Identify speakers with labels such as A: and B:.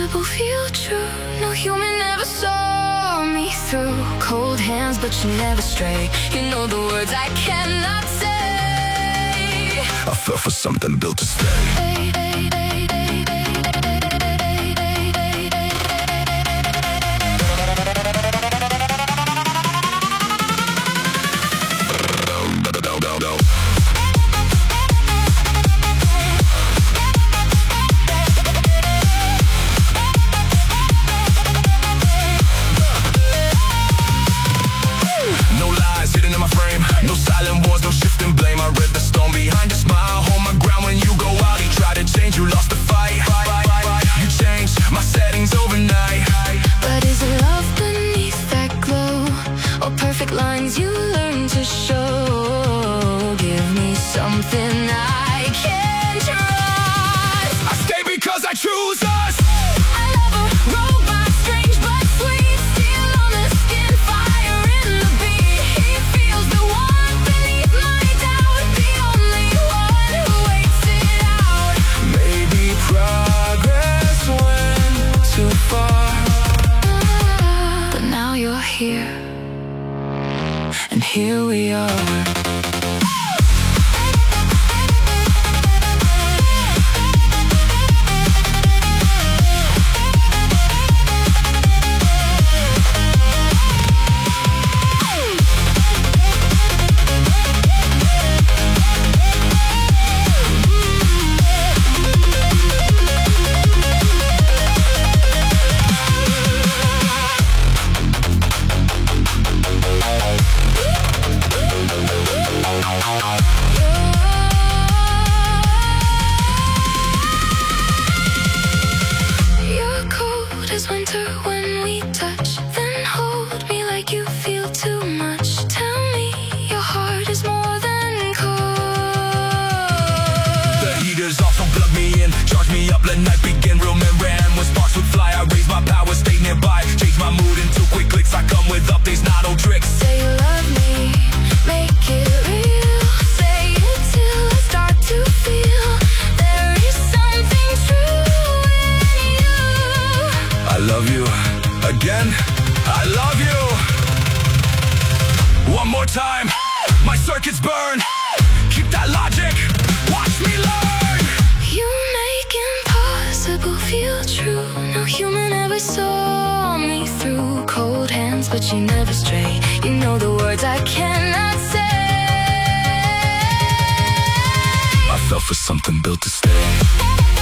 A: impossible feel true. No human ever saw me through. Cold hands, but you never stray. You know the words I cannot say.
B: I fell for something built to stay.
C: No silent wars, no shifting blame. I read the storm behind your smile. Hold my ground when you go out. You try to change, you lost the fight. You changed my settings overnight.
A: But is it love beneath that glow, or perfect lines you learn to show? Give me something I can trust.
C: I stay because I choose us.
A: I love a robot, strange but sweet. Steel on the skin, fire in the beat. He feels the warmth beneath my doubt. The only one who waits it out.
C: Maybe progress went too far,
A: but now you're here, and here we are. You're cold as winter when we touch. Then hold me like you feel too much. Tell me your heart is more than cold.
C: The heaters off, so plug me in. Charge me up, let night begin. Real men ran when sparks would fly. I raise my power, stay nearby. Change my mood in 2 quick clicks. I come with updates, not old tricks.
A: Say you love me, make it real. Say it till I start to feel there is something true in you.
C: I love you again. I love you. One more time. My circuits burn. Keep that logic. Watch me learn.
A: You make impossible feel true. No human ever saw me through. Cold hands, but you never stray. You know the words I cannot say.
B: I fell for something built to stay.